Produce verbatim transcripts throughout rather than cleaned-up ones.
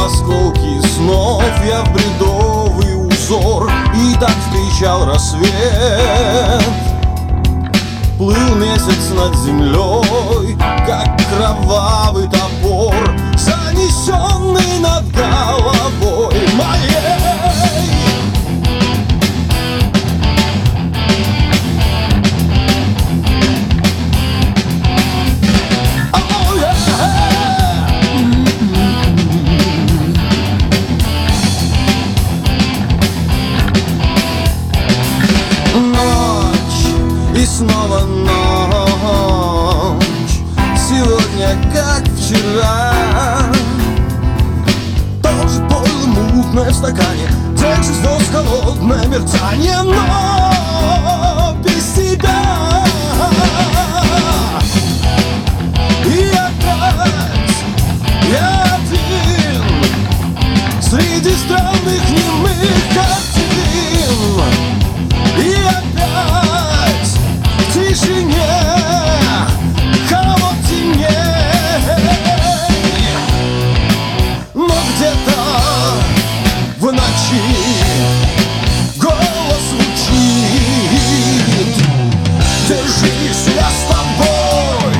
осколки снов я в бредовый узор. И так встречал рассвет. Плыл месяц над землей, как кровавый топор, занесенный над головой моей. И снова ночь, сегодня как вчера. Тоже пойло мутное в стакане, тех же звезд холодное мерцание, но без тебя. И опять я один среди странных немых картин. И опять в тишине, холоднее. Но где-то в ночи голос звучит: держись, я с тобой.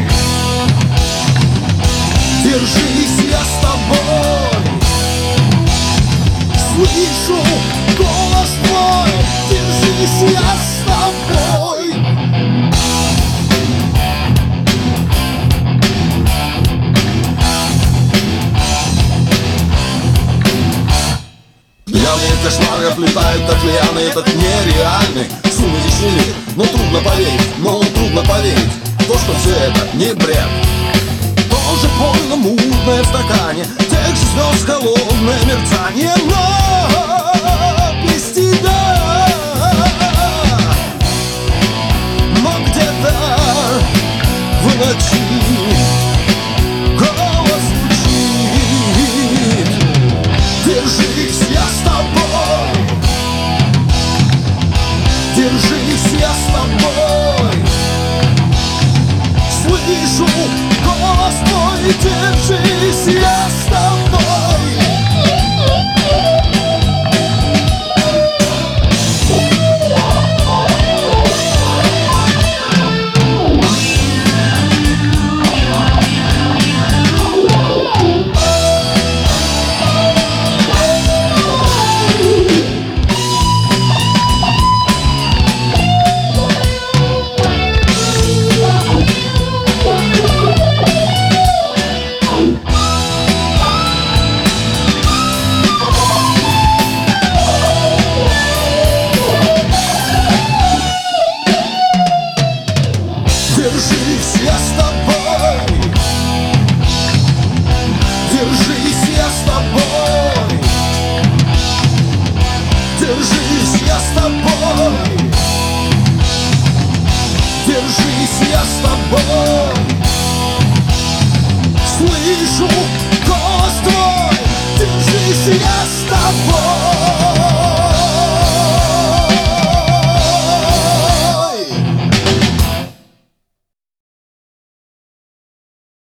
Держись, я с тобой. Слышу голос твой: держись, я с тобой. Пьяные кошмары оплетают, как лианы, этот нереальный сумеречный мир. Но трудно поверить, но трудно поверить в то, что все это не бред. Тоже пойло мутное в стакане, тех же звезд холодное мерцание, но без тебя. Но где-то в ночи голос звучит: держись, я с тобой. Держись, я с тобой. Слышу голос твой: держись, я с тобой. Держись, я с тобой. Держись, я с тобой. Держись, я с тобой. Держись, я с тобой. Слышу